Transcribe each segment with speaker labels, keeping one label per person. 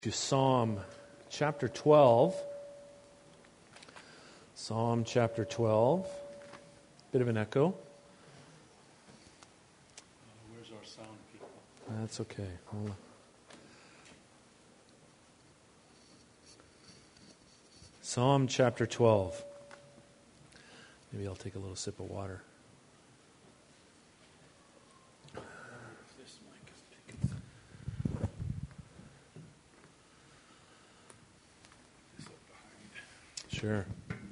Speaker 1: To Psalm chapter 12. Psalm chapter 12. Bit of an echo.
Speaker 2: Where's our sound people?
Speaker 1: That's okay. Psalm chapter 12. Maybe I'll take a little sip of water.
Speaker 2: This mic is picking this up behind.
Speaker 1: Sure.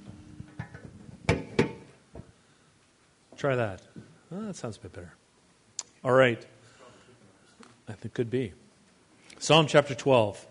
Speaker 1: Try that. Oh, that sounds a bit better. All right. I think could be. Psalm chapter 12.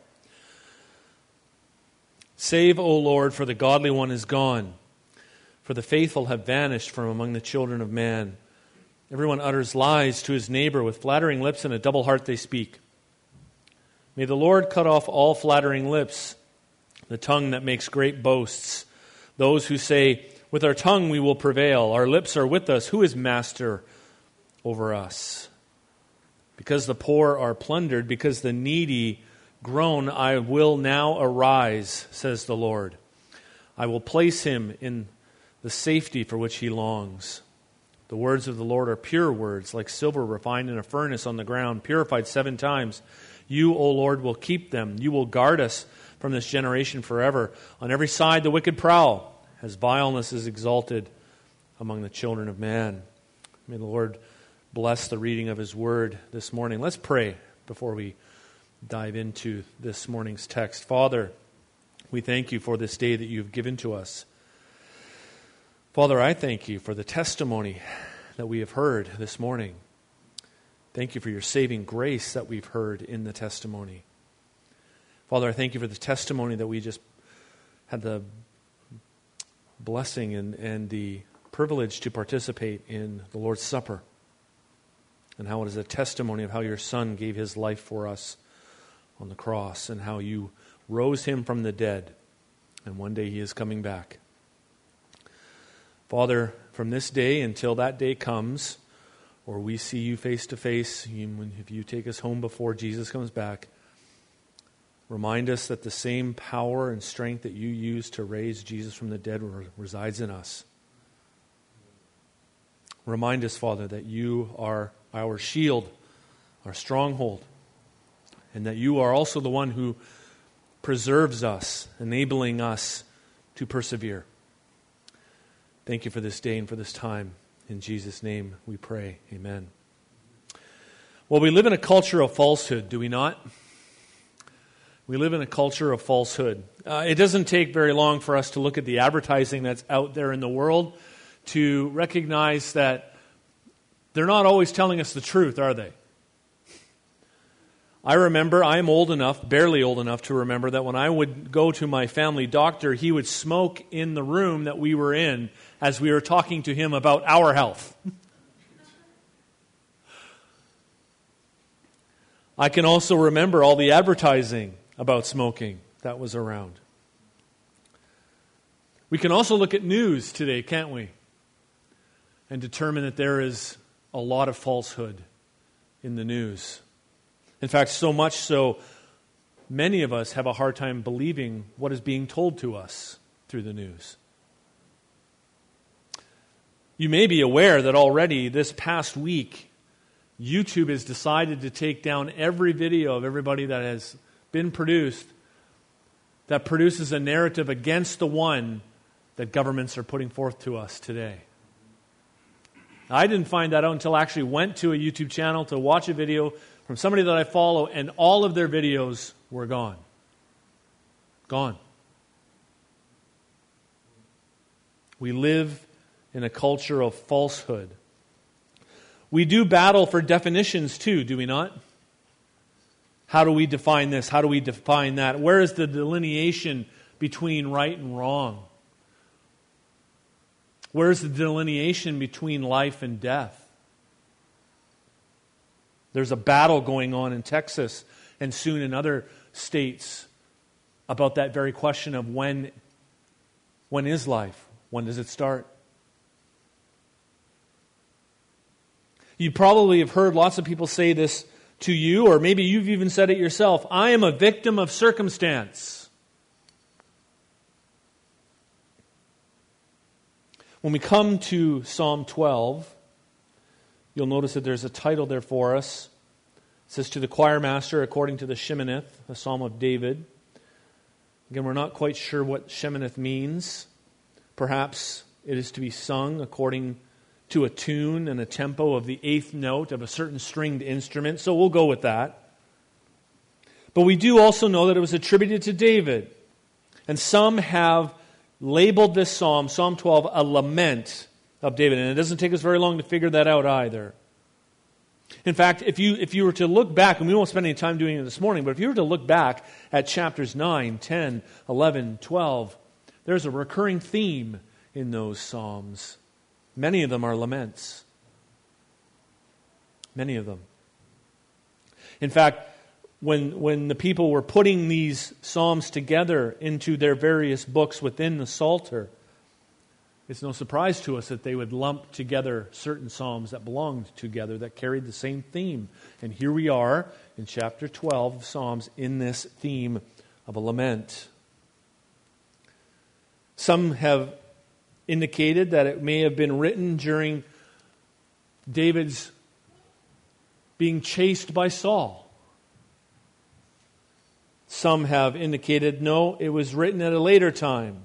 Speaker 1: Save, O Lord, for the godly one is gone, for the faithful have vanished from among the children of man. Everyone utters lies to his neighbor, with flattering lips and a double heart they speak. May the Lord cut off all flattering lips, the tongue that makes great boasts. Those who say, with our tongue we will prevail, our lips are with us, who is master over us? Because the poor are plundered, because the needy groan, I will now arise, says the Lord. I will place him in the safety for which he longs. The words of the Lord are pure words, like silver refined in a furnace on the ground, purified 7 times. You, O Lord, will keep them. You will guard us from this generation forever. On every side the wicked prowl, as vileness is exalted among the children of man. May the Lord bless the reading of his word this morning. Let's pray before we dive into this morning's text. Father, we thank you for this day that you've given to us. Father, I thank you for the testimony that we have heard this morning. Thank you for your saving grace that we've heard in the testimony. Father, I thank you for the testimony that we just had the blessing and the privilege to participate in the Lord's Supper, and how it is a testimony of how your Son gave his life for us on the cross, and how you rose him from the dead, and one day he is coming back. Father, from this day until that day comes, or we see you face to face, if you take us home before Jesus comes back, remind us that the same power and strength that you used to raise Jesus from the dead resides in us. Remind us, Father, that you are our shield, our stronghold, and that you are also the one who preserves us, enabling us to persevere. Thank you for this day and for this time. In Jesus' name we pray. Amen. Well, we live in a culture of falsehood, do we not? We live in a culture of falsehood. It doesn't take very long for us to look at the advertising that's out there in the world to recognize that they're not always telling us the truth, are they? I remember, I'm old enough, barely old enough to remember that when I would go to my family doctor, he would smoke in the room that we were in as we were talking to him about our health. I can also remember all the advertising about smoking that was around. We can also look at news today, can't we? And determine that there is a lot of falsehood in the news. In fact, so much so, many of us have a hard time believing what is being told to us through the news. You may be aware that already this past week, YouTube has decided to take down every video of everybody that has been produced that produces a narrative against the one that governments are putting forth to us today. I didn't find that out until I actually went to a YouTube channel to watch a video from somebody that I follow, and all of their videos were gone. Gone. We live in a culture of falsehood. We do battle for definitions too, do we not? How do we define this? How do we define that? Where is the delineation between right and wrong? Where is the delineation between life and death? There's a battle going on in Texas and soon in other states about that very question of when is life? When does it start? You probably have heard lots of people say this to you, or maybe you've even said it yourself, I am a victim of circumstance. When we come to Psalm 12, you'll notice that there's a title there for us. It says, to the choir master according to the Sheminith, a psalm of David. Again, we're not quite sure what Sheminith means. Perhaps it is to be sung according to a tune and a tempo of the eighth note of a certain stringed instrument. So we'll go with that. But we do also know that it was attributed to David. And some have labeled this psalm, Psalm 12, a lament of David. And it doesn't take us very long to figure that out either. In fact, if you were to look back, and we won't spend any time doing it this morning, but if you were to look back at chapters 9, 10, 11, 12, there's a recurring theme in those psalms. Many of them are laments. Many of them. In fact, when the people were putting these psalms together into their various books within the Psalter, it's no surprise to us that they would lump together certain psalms that belonged together, that carried the same theme. And here we are in chapter 12 of Psalms in this theme of a lament. Some have indicated that it may have been written during David's being chased by Saul. Some have indicated, no, it was written at a later time.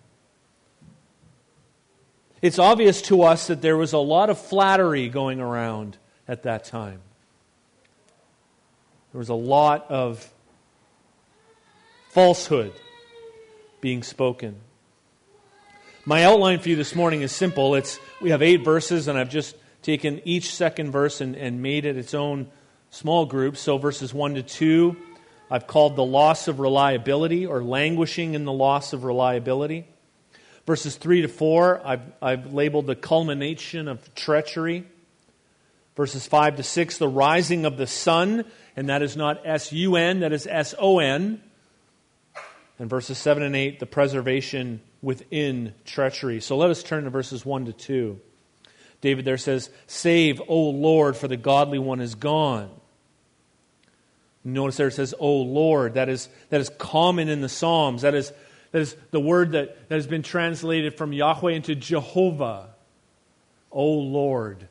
Speaker 1: It's obvious to us that there was a lot of flattery going around at that time. There was a lot of falsehood being spoken. My outline for you this morning is simple. We have 8 verses, and I've just taken each second verse and made it its own small group. So verses 1 to 2, I've called the loss of reliability, or languishing in the loss of reliability. Verses 3 to 4, I've labeled the culmination of treachery. Verses 5 to 6, the rising of the sun, and that is not S-U-N, that is S-O-N. And verses 7 and 8, the preservation within treachery. So let us turn to verses 1 to 2. David there says, save, O Lord, for the godly one is gone. Notice there it says, O Lord. That is common in the Psalms. That is the word that has been translated from Yahweh into Jehovah. O Lord.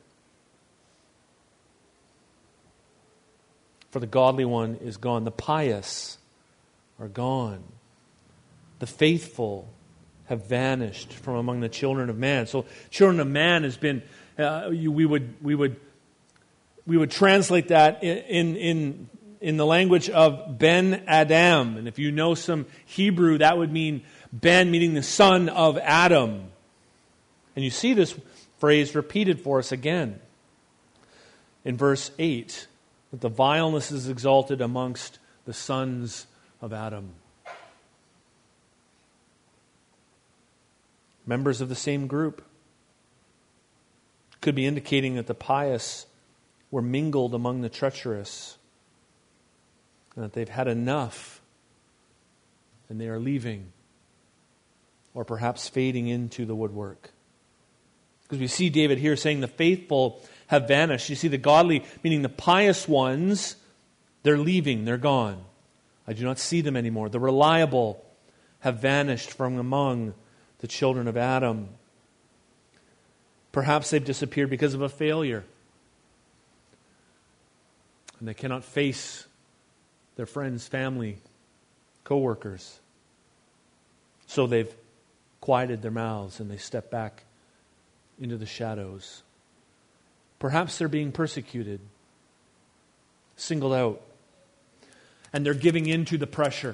Speaker 1: For the godly one is gone. The pious are gone. The faithful have vanished from among the children of man. So children of man has been, we would translate that in the language of Ben Adam. And if you know some Hebrew, that would mean Ben, meaning the son of Adam. And you see this phrase repeated for us again in verse 8, that the vileness is exalted amongst the sons of Adam. Members of the same group. Could be indicating that the pious were mingled among the treacherous, and that they've had enough and they are leaving, or perhaps fading into the woodwork. Because we see David here saying the faithful have vanished. You see the godly, meaning the pious ones, they're leaving, they're gone. I do not see them anymore. The reliable have vanished from among the children of Adam. Perhaps they've disappeared because of a failure, and they cannot face their friends, family, co-workers. So they've quieted their mouths and they step back into the shadows. Perhaps they're being persecuted, singled out, and they're giving in to the pressure.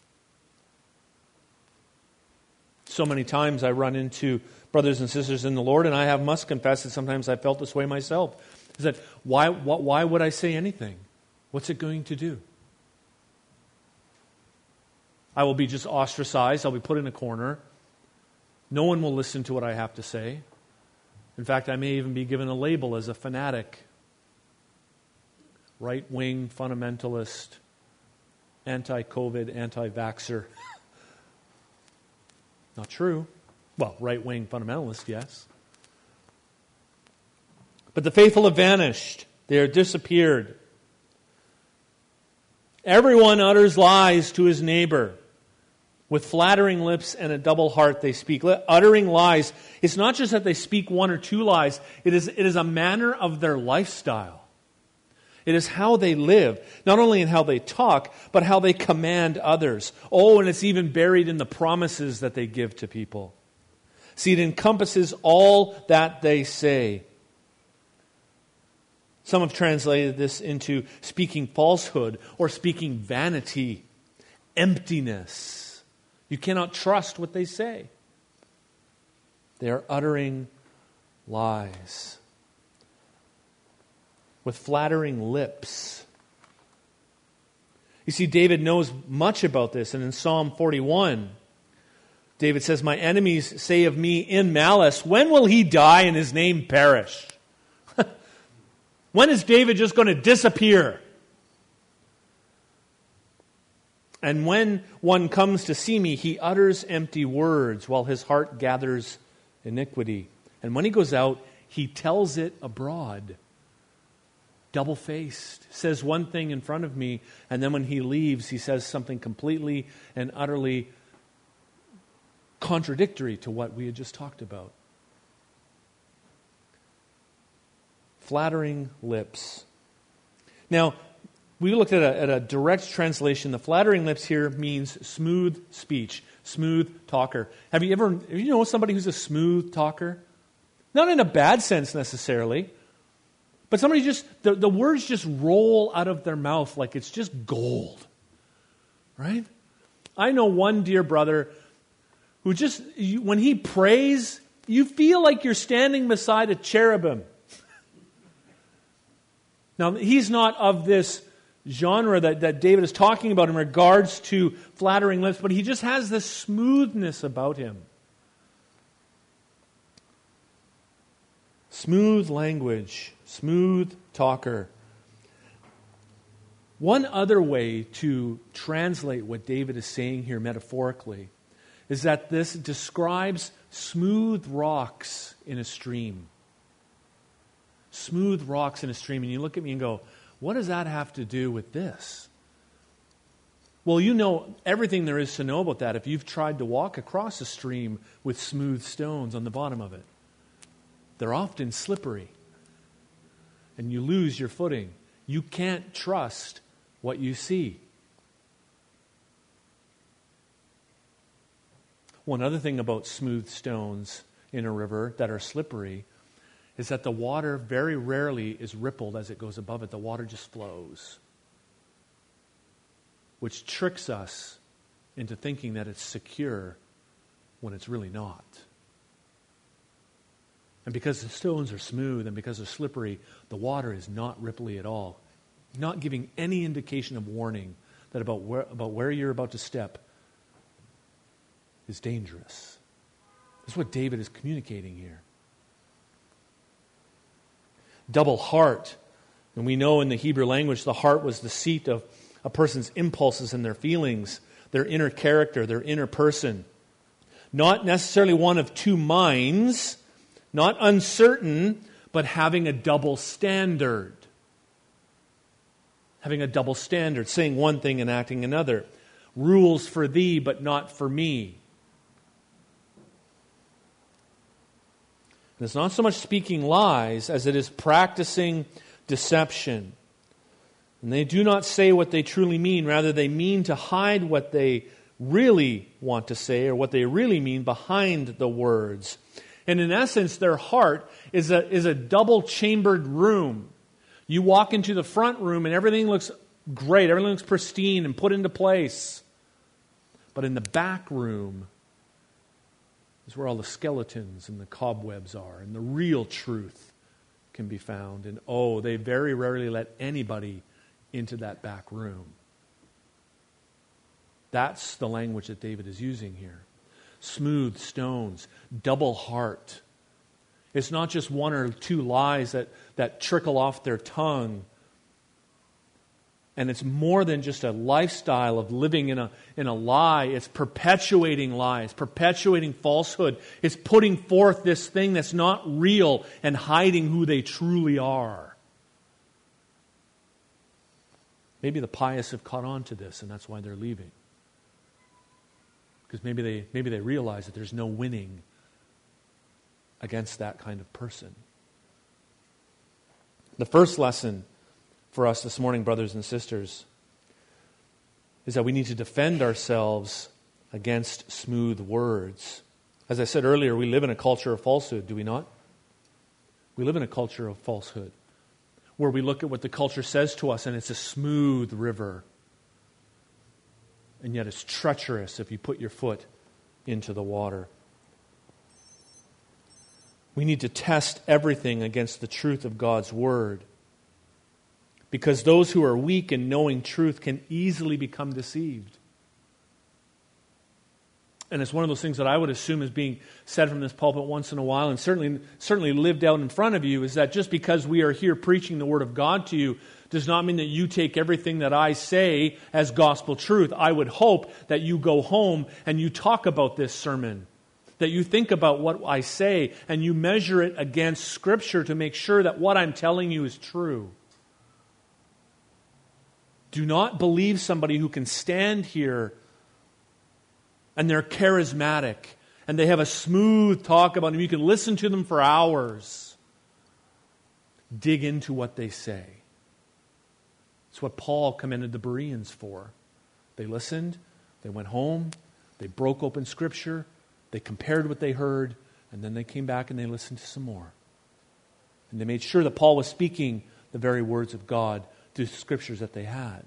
Speaker 1: So many times I run into brothers and sisters in the Lord, and I must confess that sometimes I felt this way myself. Is that why would I say anything? What's it going to do? I will be just ostracized. I'll be put in a corner. No one will listen to what I have to say. In fact, I may even be given a label as a fanatic, right-wing fundamentalist, anti-COVID, anti-vaxxer. Not true. Well, right-wing fundamentalist, yes. But the faithful have vanished. They are disappeared. Everyone utters lies to his neighbor. With flattering lips and a double heart they speak. Uttering lies, it's not just that they speak one or two lies. It is a manner of their lifestyle. It is how they live, not only in how they talk, but how they command others. Oh, and it's even buried in the promises that they give to people. See, it encompasses all that they say. Some have translated this into speaking falsehood or speaking vanity, emptiness. You cannot trust what they say. They are uttering lies with flattering lips. You see, David knows much about this, and in Psalm 41, David says, "My enemies say of me in malice, when will he die and his name perish?" When is David just going to disappear? And when one comes to see me, he utters empty words while his heart gathers iniquity. And when he goes out, he tells it abroad. Double-faced. Says one thing in front of me, and then when he leaves, he says something completely and utterly contradictory to what we had just talked about. Flattering lips. Now, we looked at a direct translation. The flattering lips here means smooth speech, smooth talker. Have you know somebody who's a smooth talker? Not in a bad sense necessarily, but somebody just, the words just roll out of their mouth like it's just gold. Right? I know one dear brother who just, when he prays, you feel like you're standing beside a cherubim. Now, he's not of this genre that David is talking about in regards to flattering lips, but he just has this smoothness about him. Smooth language, smooth talker. One other way to translate what David is saying here metaphorically is that this describes smooth rocks in a stream. Smooth rocks in a stream. And you look at me and go, what does that have to do with this? Well, you know everything there is to know about that if you've tried to walk across a stream with smooth stones on the bottom of it. They're often slippery. And you lose your footing. You can't trust what you see. One other thing about smooth stones in a river that are slippery is that the water very rarely is rippled as it goes above it. The water just flows, which tricks us into thinking that it's secure when it's really not. And because the stones are smooth and because they're slippery, the water is not ripply at all, not giving any indication of warning that about where you're about to step is dangerous. That's what David is communicating here. Double heart. And we know in the Hebrew language the heart was the seat of a person's impulses and their feelings, their inner character, their inner person. Not necessarily one of two minds, not uncertain, but having a double standard. Having a double standard, saying one thing and acting another. Rules for thee, but not for me. And it's not so much speaking lies as it is practicing deception. And they do not say what they truly mean. Rather, they mean to hide what they really want to say or what they really mean behind the words. And in essence, their heart is a double-chambered room. You walk into the front room and everything looks great. Everything looks pristine and put into place. But in the back room is where all the skeletons and the cobwebs are, and the real truth can be found. And they very rarely let anybody into that back room. That's the language that David is using here. Smooth stones, double heart. It's not just one or two lies that trickle off their tongue. And it's more than just a lifestyle of living in a lie. It's perpetuating lies, perpetuating falsehood. It's putting forth this thing that's not real and hiding who they truly are. Maybe the pious have caught on to this, and that's why they're leaving. Because maybe they realize that there's no winning against that kind of person. The first lesson for us this morning, brothers and sisters, is that we need to defend ourselves against smooth words. As I said earlier, we live in a culture of falsehood, do we not? We live in a culture of falsehood, where we look at what the culture says to us and it's a smooth river. And yet it's treacherous if you put your foot into the water. We need to test everything against the truth of God's Word, because those who are weak in knowing truth can easily become deceived. And it's one of those things that I would assume is being said from this pulpit once in a while, and certainly lived out in front of you, is that just because we are here preaching the Word of God to you does not mean that you take everything that I say as gospel truth. I would hope that you go home and you talk about this sermon, that you think about what I say and you measure it against Scripture to make sure that what I'm telling you is true. Do not believe somebody who can stand here and they're charismatic and they have a smooth talk about them. You can listen to them for hours. Dig into what they say. It's what Paul commended the Bereans for. They listened, they went home, they broke open Scripture, they compared what they heard, and then they came back and they listened to some more. And they made sure that Paul was speaking the very words of God through the Scriptures that they had.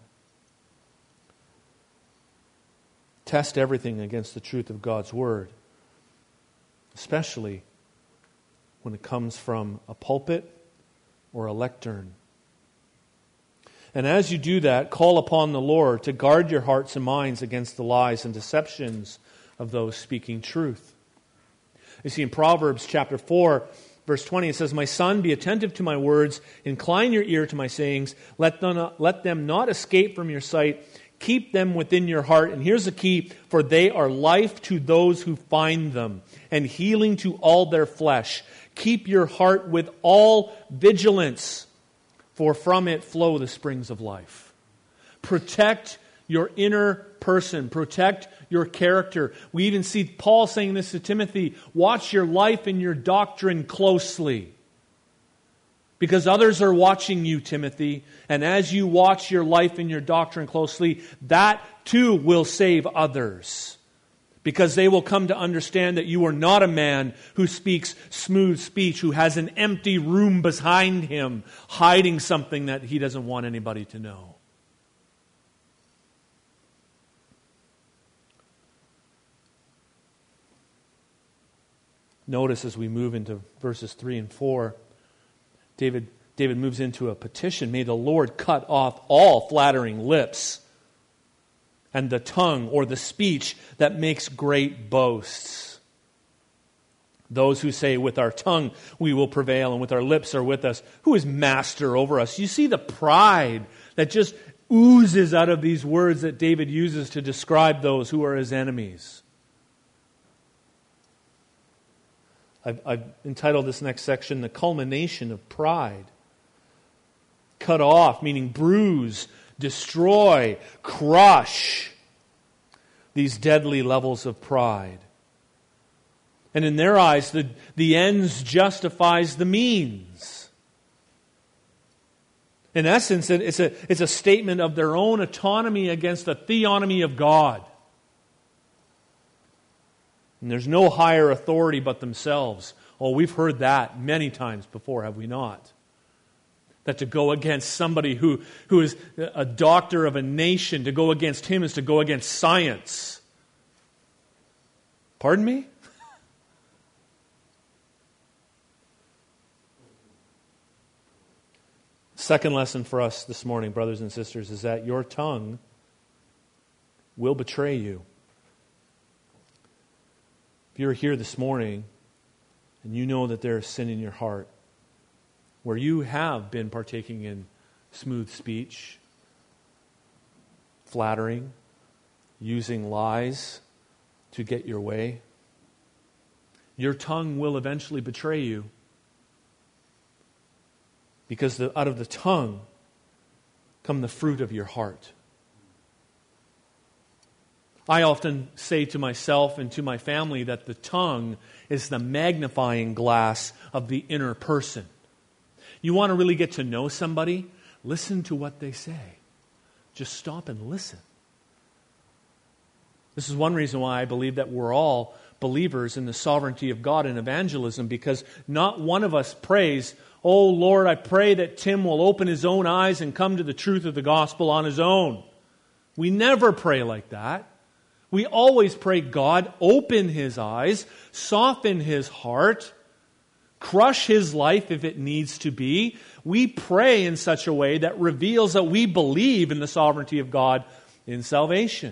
Speaker 1: Test everything against the truth of God's Word, especially when it comes from a pulpit or a lectern. And as you do that, call upon the Lord to guard your hearts and minds against the lies and deceptions of those speaking truth. You see, in Proverbs chapter 4, verse 20, it says, "My son, be attentive to my words, incline your ear to my sayings, let them not escape from your sight, keep them within your heart." And here's the key: "For they are life to those who find them, and healing to all their flesh. Keep your heart with all vigilance, for from it flow the springs of life." Protect your inner person. Protect your character. We even see Paul saying this to Timothy: watch your life and your doctrine closely. Because others are watching you, Timothy. And as you watch your life and your doctrine closely, that too will save others. Because they will come to understand that you are not a man who speaks smooth speech, who has an empty room behind him, hiding something that he doesn't want anybody to know. Notice as we move into verses 3 and 4, David moves into a petition. May the Lord cut off all flattering lips and the tongue or the speech that makes great boasts. Those who say, with our tongue we will prevail and with our lips are with us. Who is master over us? You see the pride that just oozes out of these words that David uses to describe those who are his enemies. I've entitled this next section, "The Culmination of Pride." Cut off, meaning bruise, destroy, crush these deadly levels of pride. And in their eyes, the ends justifies the means. In essence, it's a statement of their own autonomy against the theonomy of God. And there's no higher authority but themselves. Oh, we've heard that many times before, have we not? That to go against somebody who is a doctor of a nation, to go against him is to go against science. Pardon me? Second lesson for us this morning, brothers and sisters, is that your tongue will betray you. If you're here this morning and you know that there is sin in your heart, where you have been partaking in smooth speech, flattering, using lies to get your way, your tongue will eventually betray you. Because out of the tongue come the fruit of your heart. I often say to myself and to my family that the tongue is the magnifying glass of the inner person. You want to really get to know somebody? Listen to what they say. Just stop and listen. This is one reason why I believe that we're all believers in the sovereignty of God in evangelism, because not one of us prays, "Oh Lord, I pray that Tim will open his own eyes and come to the truth of the gospel on his own." We never pray like that. We always pray, "God, open his eyes, soften his heart, crush his life if it needs to be." We pray in such a way that reveals that we believe in the sovereignty of God in salvation.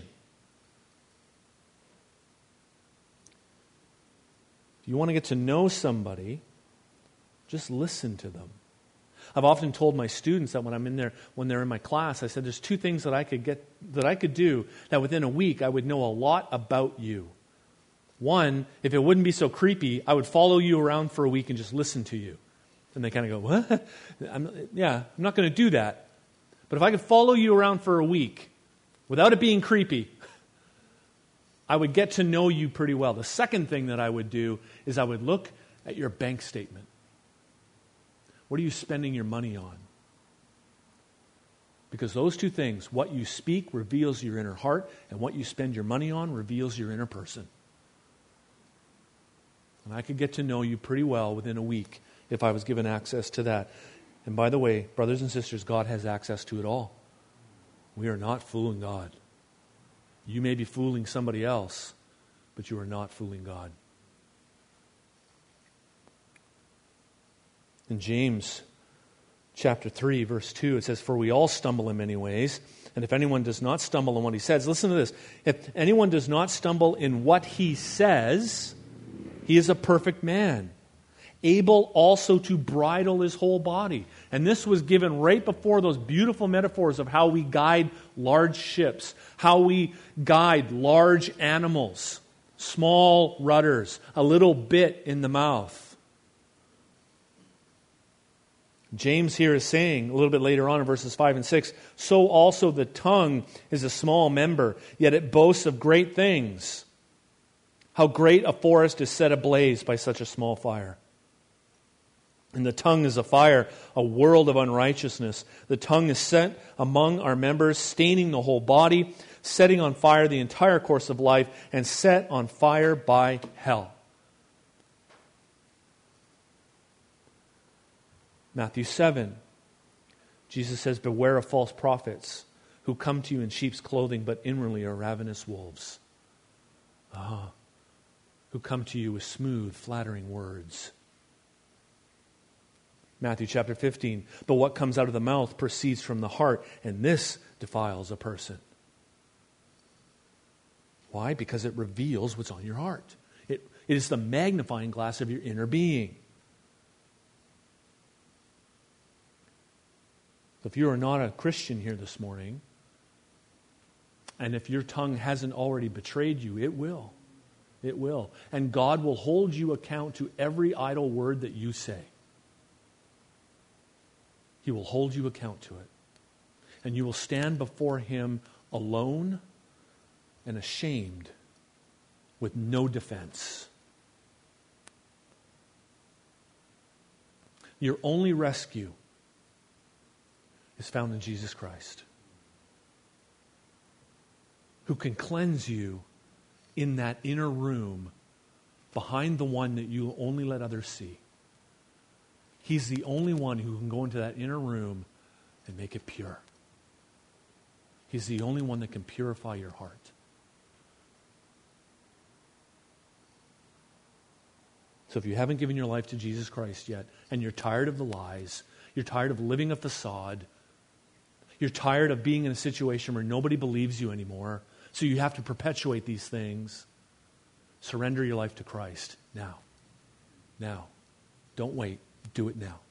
Speaker 1: If you want to get to know somebody, just listen to them. I've often told my students that when they're in my class, I said, there's two things that I could do that within a week I would know a lot about you. One, if it wouldn't be so creepy, I would follow you around for a week and just listen to you. And they kind of go, "What?" I'm not going to do that. But if I could follow you around for a week without it being creepy, I would get to know you pretty well. The second thing that I would do is I would look at your bank statement. What are you spending your money on? Because those two things, what you speak reveals your inner heart, and what you spend your money on reveals your inner person. And I could get to know you pretty well within a week if I was given access to that. And by the way, brothers and sisters, God has access to it all. We are not fooling God. You may be fooling somebody else, but you are not fooling God. In James chapter 3, verse 2, it says, "For we all stumble in many ways, and if anyone does not stumble in what he says," listen to this, "if anyone does not stumble in what he says, he is a perfect man, able also to bridle his whole body." And this was given right before those beautiful metaphors of how we guide large ships, how we guide large animals, small rudders, a little bit in the mouth. James here is saying, a little bit later on in verses 5 and 6, "So also the tongue is a small member, yet it boasts of great things. How great a forest is set ablaze by such a small fire. And the tongue is a fire, a world of unrighteousness. The tongue is set among our members, staining the whole body, setting on fire the entire course of life, and set on fire by hell." Matthew 7, Jesus says, "Beware of false prophets who come to you in sheep's clothing, but inwardly are ravenous wolves." Who come to you with smooth, flattering words. Matthew chapter 15, "But what comes out of the mouth proceeds from the heart, and this defiles a person." Why? Because it reveals what's on your heart. It is the magnifying glass of your inner being. If you are not a Christian here this morning, and if your tongue hasn't already betrayed you, it will. It will. And God will hold you account to every idle word that you say. He will hold you account to it. And you will stand before Him alone and ashamed with no defense. Your only rescue is found in Jesus Christ, who can cleanse you in that inner room behind the one that you only let others see. He's the only one who can go into that inner room and make it pure. He's the only one that can purify your heart. So if you haven't given your life to Jesus Christ yet, and you're tired of the lies, you're tired of living a facade, you're tired of being in a situation where nobody believes you anymore, so you have to perpetuate these things, surrender your life to Christ now. Now. Don't wait. Do it now.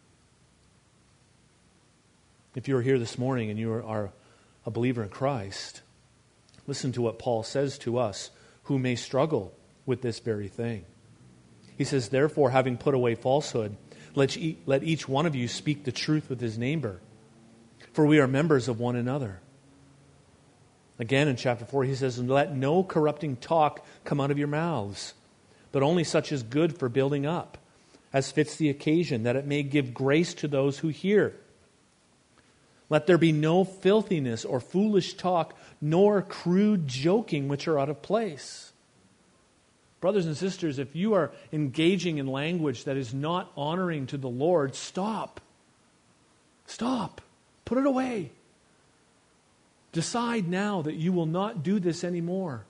Speaker 1: If you are here this morning and you are a believer in Christ, listen to what Paul says to us who may struggle with this very thing. He says, "Therefore, having put away falsehood, let each one of you speak the truth with his neighbor. for we are members of one another. Again, in chapter 4, he says, let no corrupting talk come out of your mouths, but only such as good for building up, as fits the occasion, that it may give grace to those who hear. Let there be no filthiness or foolish talk, nor crude joking which are out of place. Brothers and sisters, if you are engaging in language that is not honoring to the Lord, stop. Stop. Put it away. Decide now that you will not do this anymore.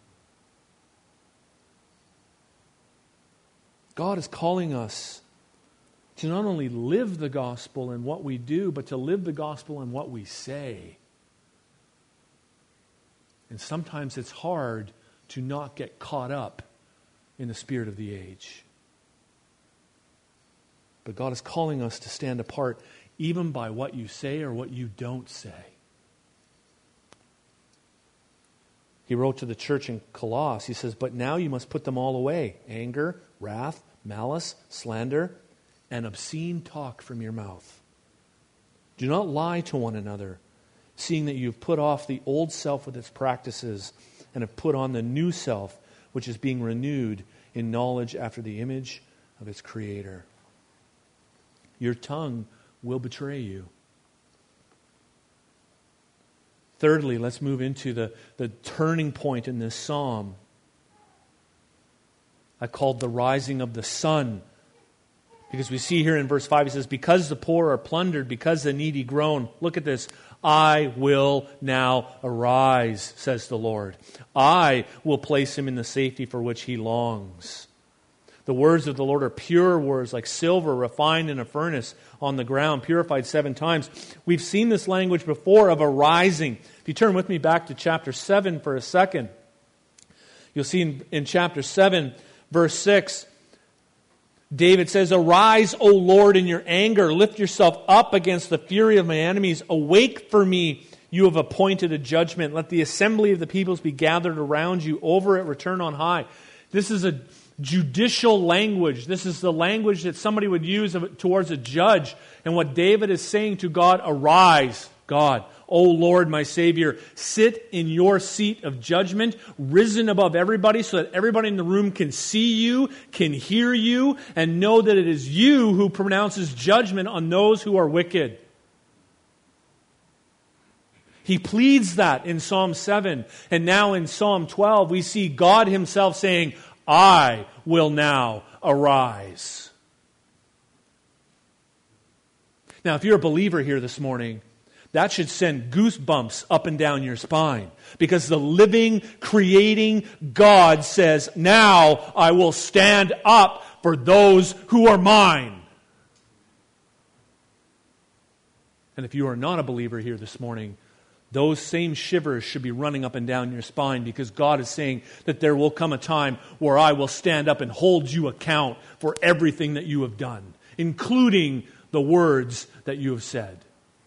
Speaker 1: God is calling us to not only live the gospel in what we do, but to live the gospel in what we say. And sometimes it's hard to not get caught up in the spirit of the age. But God is calling us to stand apart even by what you say or what you don't say. He wrote to the church in Colossae, he says, but now you must put them all away. Anger, wrath, malice, slander, and obscene talk from your mouth. Do not lie to one another, seeing that you have put off the old self with its practices and have put on the new self, which is being renewed in knowledge after the image of its creator. Your tongue will betray you. Thirdly, let's move into the turning point in this psalm. I called the rising of the sun. Because we see here in verse 5, he says, because the poor are plundered, because the needy groan. Look at this. I will now arise, says the Lord. I will place him in the safety for which he longs. The words of the Lord are pure words, like silver refined in a furnace on the ground, purified 7 times. We've seen this language before of arising. If you turn with me back to chapter 7 for a second, you'll see in chapter 7, verse 6, David says, arise, O Lord, in your anger. Lift yourself up against the fury of my enemies. Awake for me. You have appointed a judgment. Let the assembly of the peoples be gathered around you. Over it, return on high. This is a judicial language. This is the language that somebody would use towards a judge. And what David is saying to God, arise, God. O Lord, my Savior, sit in your seat of judgment, risen above everybody so that everybody in the room can see you, can hear you, and know that it is you who pronounces judgment on those who are wicked. He pleads that in Psalm 7. And now in Psalm 12, we see God himself saying, I will now arise. Now, if you're a believer here this morning, that should send goosebumps up and down your spine. Because the living, creating God says, now I will stand up for those who are mine. And if you are not a believer here this morning, those same shivers should be running up and down your spine, because God is saying that there will come a time where I will stand up and hold you account for everything that you have done, including the words that you have said.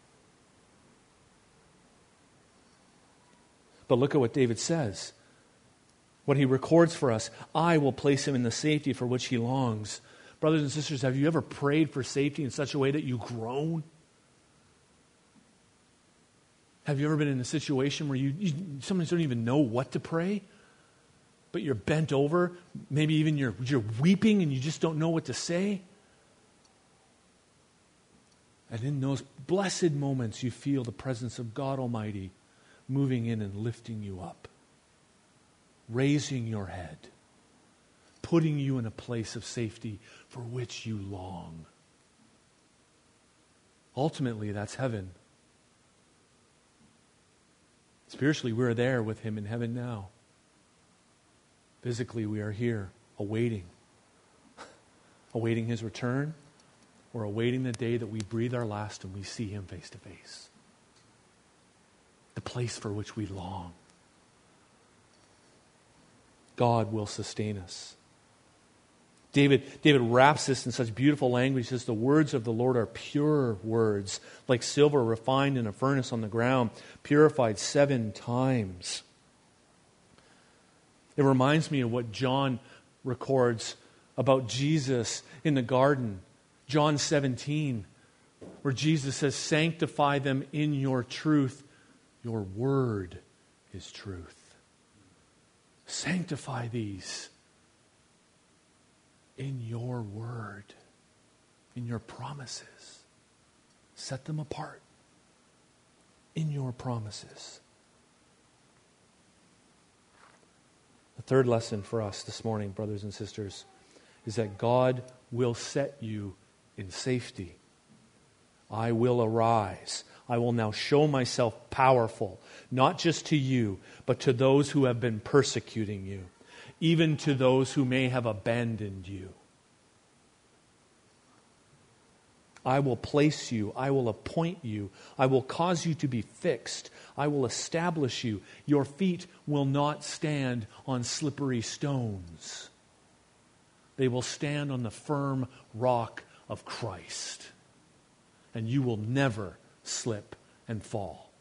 Speaker 1: But look at what David says. What he records for us. I will place him in the safety for which he longs. Brothers and sisters, have you ever prayed for safety in such a way that you groan? Have you ever been in a situation where you sometimes don't even know what to pray? But you're bent over, maybe even you're weeping and you just don't know what to say? And in those blessed moments you feel the presence of God Almighty moving in and lifting you up, raising your head, putting you in a place of safety for which you long. Ultimately, that's heaven. Spiritually, we're there with him in heaven now. Physically, we are here, awaiting his return, or awaiting the day that we breathe our last and we see him face to face. The place for which we long. God will sustain us. David wraps this in such beautiful language. He says, the words of the Lord are pure words, like silver refined in a furnace on the ground, purified 7 times. It reminds me of what John records about Jesus in the garden. John 17, where Jesus says, sanctify them in your truth. Your word is truth. Sanctify these in your word, in your promises. Set them apart in your promises. The third lesson for us this morning, brothers and sisters, is that God will set you in safety. I will arise. I will now show myself powerful, not just to you, but to those who have been persecuting you, even to those who may have abandoned you. I will place you. I will appoint you. I will cause you to be fixed. I will establish you. Your feet will not stand on slippery stones. They will stand on the firm rock of Christ. And you will never slip and fall.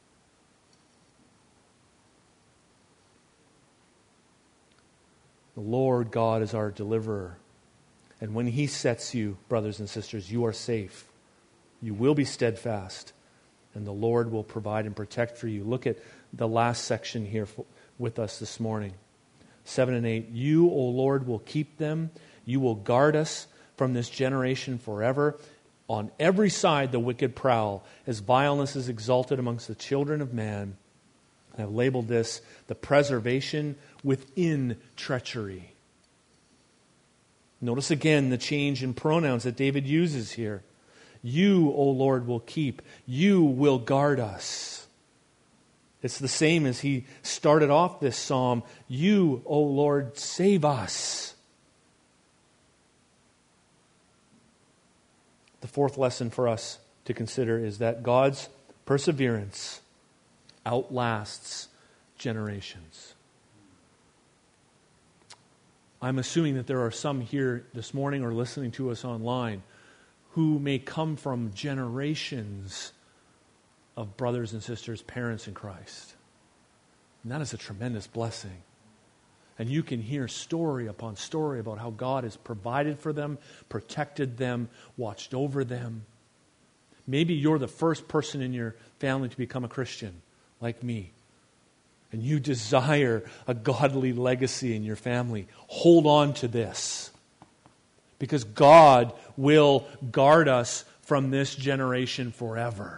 Speaker 1: The Lord God is our deliverer. And when He sets you, brothers and sisters, you are safe. You will be steadfast. And the Lord will provide and protect for you. Look at the last section here with us this morning. 7 and 8. You, O Lord, will keep them. You will guard us from this generation forever. On every side the wicked prowl, as vileness is exalted amongst the children of man. I've labeled this the preservation within treachery. Notice again the change in pronouns that David uses here. You, O Lord, will keep. You will guard us. It's the same as he started off this psalm. You, O Lord, save us. The fourth lesson for us to consider is that God's perseverance outlasts generations. I'm assuming that there are some here this morning or listening to us online who may come from generations of brothers and sisters, parents in Christ. And that is a tremendous blessing. And you can hear story upon story about how God has provided for them, protected them, watched over them. Maybe you're the first person in your family to become a Christian, like me. And you desire a godly legacy in your family. Hold on to this. Because God will guard us from this generation forever.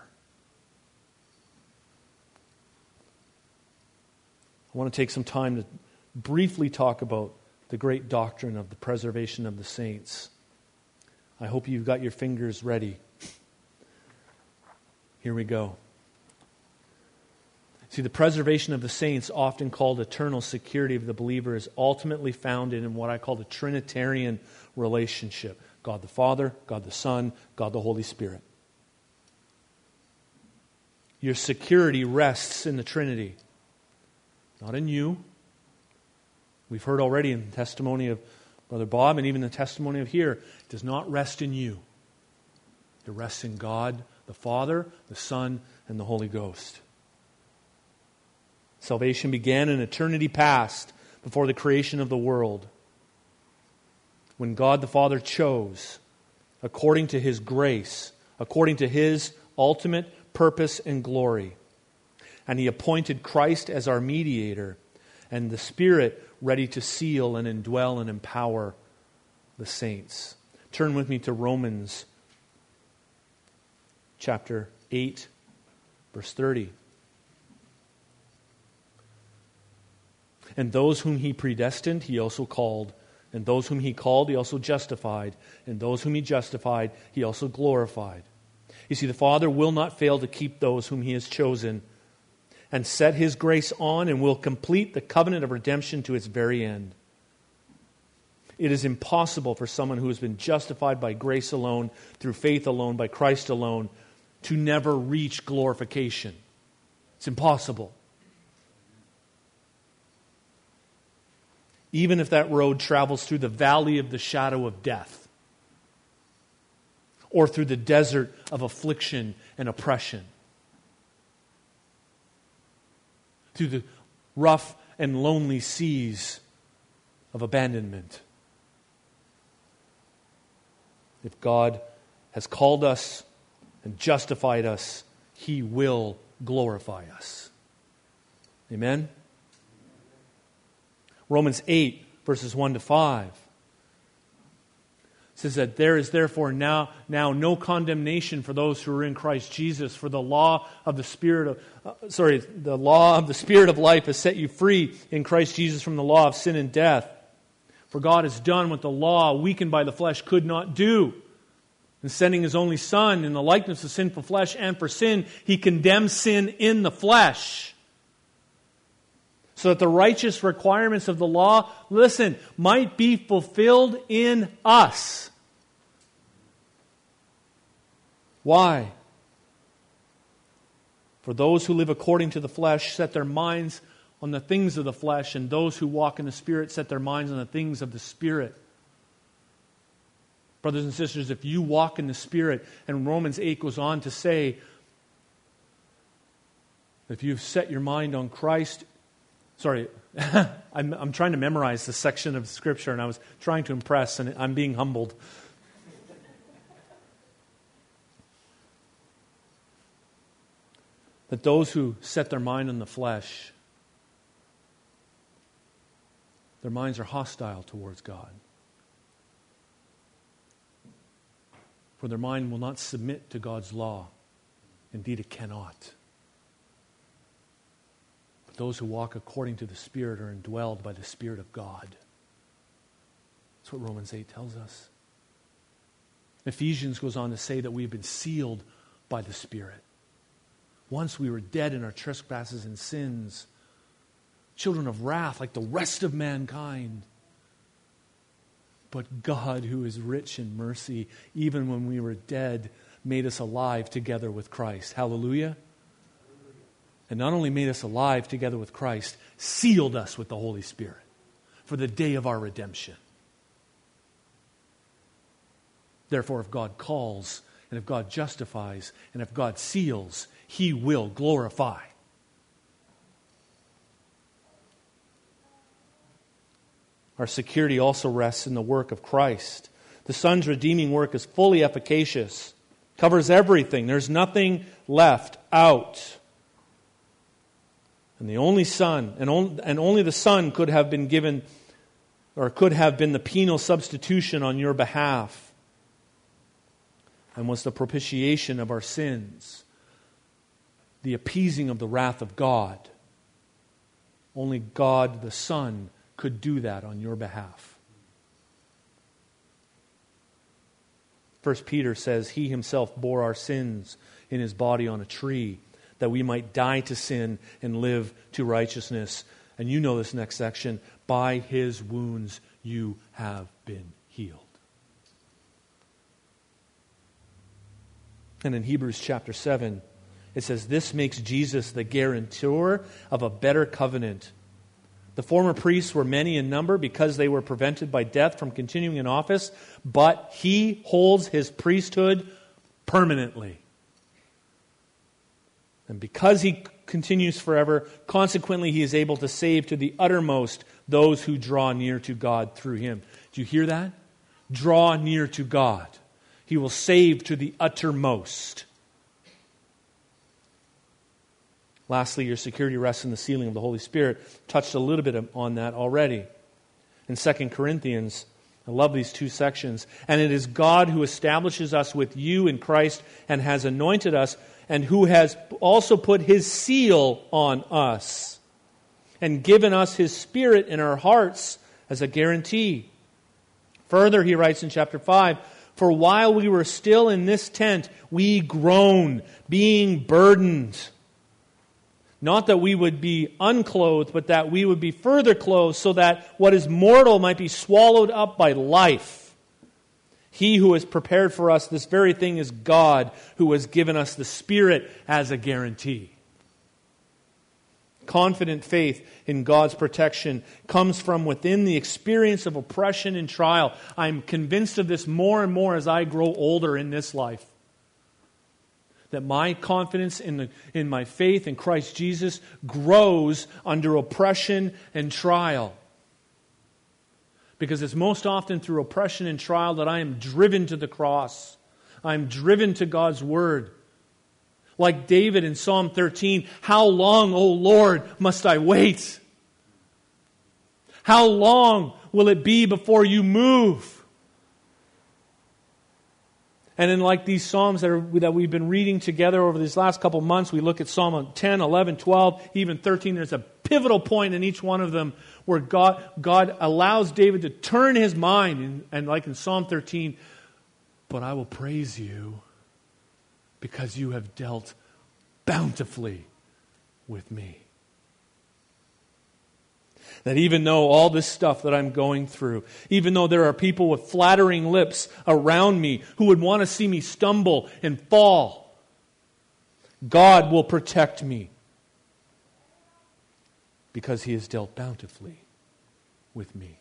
Speaker 1: I want to take some time to briefly talk about the great doctrine of the preservation of the saints. I hope you've got your fingers ready. Here we go. See, the preservation of the saints, often called eternal security of the believer, is ultimately found in what I call the Trinitarian relationship. God the Father, God the Son, God the Holy Spirit. Your security rests in the Trinity, not in you. We've heard already in the testimony of Brother Bob and even the testimony of here, it does not rest in you. It rests in God the Father, the Son, and the Holy Ghost. Salvation began in eternity past, before the creation of the world, when God the Father chose, according to His grace, according to His ultimate purpose and glory. And He appointed Christ as our mediator, and the Spirit ready to seal and indwell and empower the saints. Turn with me to Romans chapter 8, verse 30. And those whom He predestined, He also called. And those whom He called, He also justified. And those whom He justified, He also glorified. You see, the Father will not fail to keep those whom He has chosen and set His grace on, and will complete the covenant of redemption to its very end. It is impossible for someone who has been justified by grace alone, through faith alone, by Christ alone, to never reach glorification. It's impossible. Even if that road travels through the valley of the shadow of death, or through the desert of affliction and oppression, through the rough and lonely seas of abandonment. If God has called us and justified us, He will glorify us. Amen? Romans 8, verses 1 to 5 says that there is therefore now no condemnation for those who are in Christ Jesus, for the law of the Spirit of life has set you free in Christ Jesus from the law of sin and death. For God has done what the law, weakened by the flesh, could not do. In sending His only Son in the likeness of sinful flesh, and for sin, He condemned sin in the flesh, so that the righteous requirements of the law, listen, might be fulfilled in us. Why? For those who live according to the flesh set their minds on the things of the flesh, and those who walk in the Spirit set their minds on the things of the Spirit. Brothers and sisters, if you walk in the Spirit, and Romans 8 goes on to say, if you've set your mind on Christ, I'm trying to memorize this section of Scripture, and I was trying to impress, and I'm being humbled. That those who set their mind on the flesh, their minds are hostile towards God. For their mind will not submit to God's law. Indeed, it cannot. But those who walk according to the Spirit are indwelled by the Spirit of God. That's what Romans 8 tells us. Ephesians goes on to say that we've been sealed by the Spirit. Once we were dead in our trespasses and sins, children of wrath like the rest of mankind. But God, who is rich in mercy, even when we were dead, made us alive together with Christ. Hallelujah. And not only made us alive together with Christ, sealed us with the Holy Spirit for the day of our redemption. Therefore, if God calls, and if God justifies, and if God seals, He will glorify. Our security also rests in the work of Christ. The Son's redeeming work is fully efficacious, covers everything. There's nothing left out. And the only Son, and only the Son could have been given, or could have been the penal substitution on your behalf, and was the propitiation of our sins, the appeasing of the wrath of God. Only God the Son could do that on your behalf. 1 Peter says, He Himself bore our sins in His body on a tree, that we might die to sin and live to righteousness. And you know this next section, by His wounds you have been healed. And in Hebrews chapter 7, it says, this makes Jesus the guarantor of a better covenant. The former priests were many in number because they were prevented by death from continuing in office, but He holds His priesthood permanently. And because He continues forever, consequently He is able to save to the uttermost those who draw near to God through Him. Do you hear that? Draw near to God. He will save to the uttermost. Lastly, your security rests in the sealing of the Holy Spirit. Touched a little bit on that already. In 2 Corinthians, I love these two sections. And it is God who establishes us with you in Christ and has anointed us, and who has also put His seal on us and given us His Spirit in our hearts as a guarantee. Further, he writes in chapter 5, for while we were still in this tent, we groan, being burdened. Not that we would be unclothed, but that we would be further clothed, so that what is mortal might be swallowed up by life. He who has prepared for us this very thing is God, who has given us the Spirit as a guarantee. Confident faith in God's protection comes from within the experience of oppression and trial. I'm convinced of this more and more as I grow older in this life. That my confidence in my faith in Christ Jesus grows under oppression and trial. Because it's most often through oppression and trial that I am driven to the cross. I'm driven to God's Word. Like David in Psalm 13, how long, O Lord, must I wait? How long will it be before you move? And in like these Psalms that we've been reading together over these last couple months, we look at Psalm 10, 11, 12, even 13. There's a pivotal point in each one of them where God allows David to turn his mind. And like in Psalm 13, but I will praise you because you have dealt bountifully with me. That even though all this stuff that I'm going through, even though there are people with flattering lips around me who would want to see me stumble and fall, God will protect me because He has dealt bountifully with me.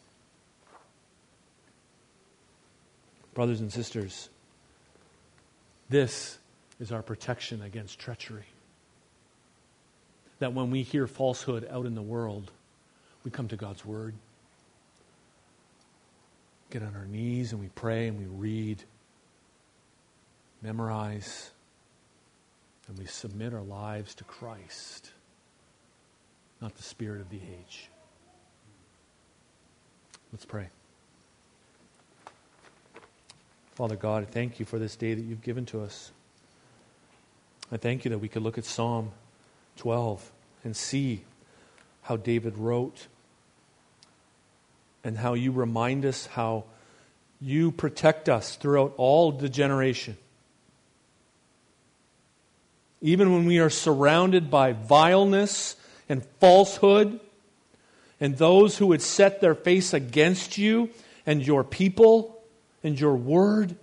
Speaker 1: Brothers and sisters, this is our protection against treachery. That when we hear falsehood out in the world, we come to God's Word, get on our knees and we pray and we read, memorize, and we submit our lives to Christ, not the spirit of the age. Let's pray. Father God, I thank you for this day that you've given to us. I thank you that we could look at Psalm 12 and see how David wrote and how you remind us how you protect us throughout all the generation. Even when we are surrounded by vileness and falsehood and those who would set their face against you and your people and your word,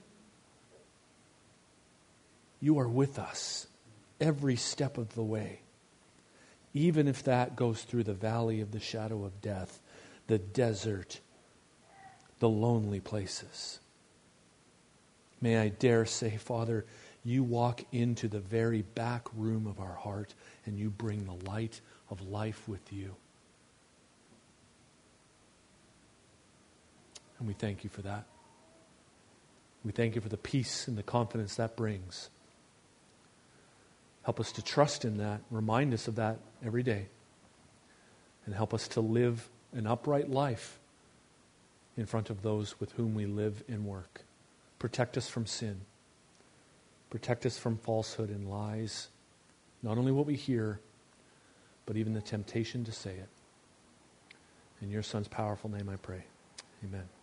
Speaker 1: you are with us every step of the way. Even if that goes through the valley of the shadow of death, the desert, the lonely places. May I dare say, Father, you walk into the very back room of our heart and you bring the light of life with you. And we thank you for that. We thank you for the peace and the confidence that brings. Help us to trust in that. Remind us of that every day. And help us to live an upright life in front of those with whom we live and work. Protect us from sin. Protect us from falsehood and lies. Not only what we hear, but even the temptation to say it. In your Son's powerful name I pray. Amen.